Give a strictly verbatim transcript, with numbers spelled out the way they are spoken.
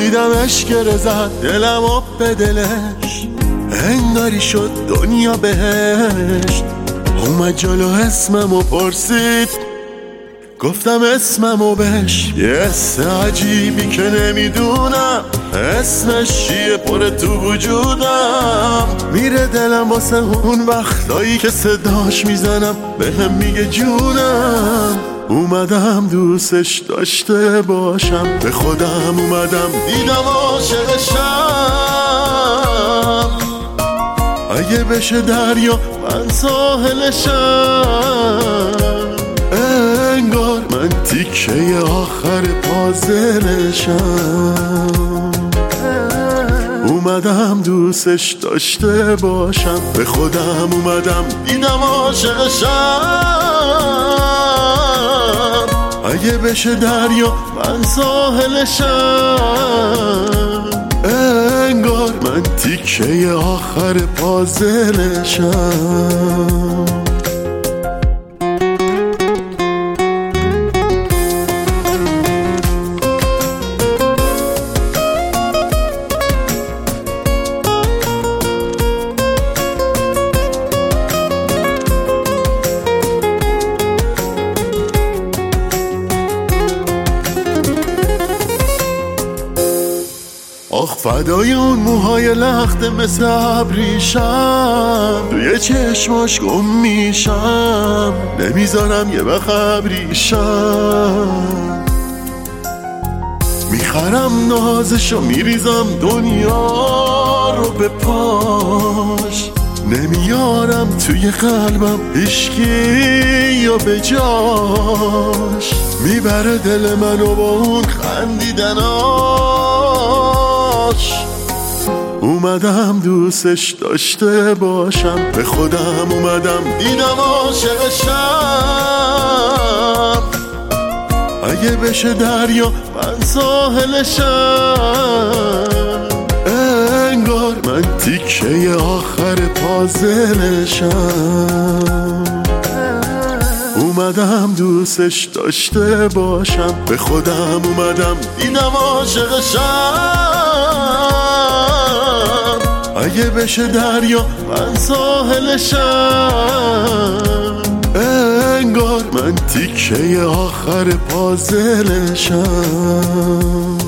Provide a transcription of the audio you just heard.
دیدمش گره زد دلم آب به دلش، انگاری شد دنیا بهشت. اومد جلو اسممو پرسید، گفتم اسممو بهش. یه اسم عجیبی که نمیدونم اسمش چیه پره تو وجودم. میره دلم واسه اون وقتایی که صداش میزنم بهم میگه جونم. اومدم دوستش داشته باشم، به خودم اومدم دیدم عاشقشم. اگه بشه دریا من ساحلشم، انگار من تیکه آخر پازلشم. اومدم دوستش داشته باشم، به خودم اومدم دیدم عاشقشم. اگه بشه دریا من ساحلشم، انگار من تیکه آخر پازلشم. آخ فدای اون موهای لخته مثل ابریشم، توی چشماش گم میشم، نمیذارم یه وقت ابریشم. میخرم نازشو میریزم دنیا رو به پاش، نمیارم توی قلبم عشقی یا به جاش. میبره دل منو با اون خندیدناش. اومدم دوستش داشته باشم، به خودم اومدم دیدم عاشقشم. اگه بشه دریا من ساحلشم، انگار من تیکه آخر پازلشم. اومدم دوستش داشته باشم، به خودم اومدم دیدم عاشقشم. اگه بشه دریا من ساحلشم، انگار من تیکه آخر پازلشم.